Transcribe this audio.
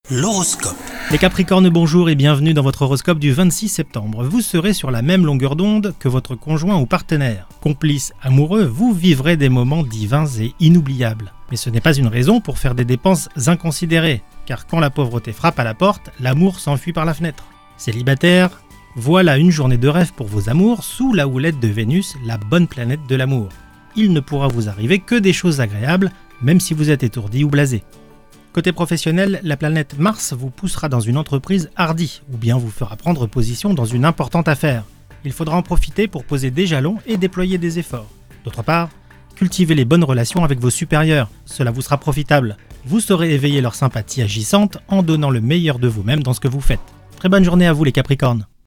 L'horoscope. Les Capricornes, bonjour et bienvenue dans votre horoscope du 26 septembre. Vous serez sur la même longueur d'onde que votre conjoint ou partenaire. Complice amoureux, vous vivrez des moments divins et inoubliables. Mais ce n'est pas une raison pour faire des dépenses inconsidérées, car quand la pauvreté frappe à la porte, l'amour s'enfuit par la fenêtre. Célibataire, voilà une journée de rêve pour vos amours sous la houlette de Vénus, la bonne planète de l'amour. Il ne pourra vous arriver que des choses agréables, même si vous êtes étourdi ou blasé. Côté professionnel, la planète Mars vous poussera dans une entreprise hardie ou bien vous fera prendre position dans une importante affaire. Il faudra en profiter pour poser des jalons et déployer des efforts. D'autre part, cultivez les bonnes relations avec vos supérieurs, cela vous sera profitable. Vous saurez éveiller leur sympathie agissante en donnant le meilleur de vous-même dans ce que vous faites. Très bonne journée à vous les Capricornes.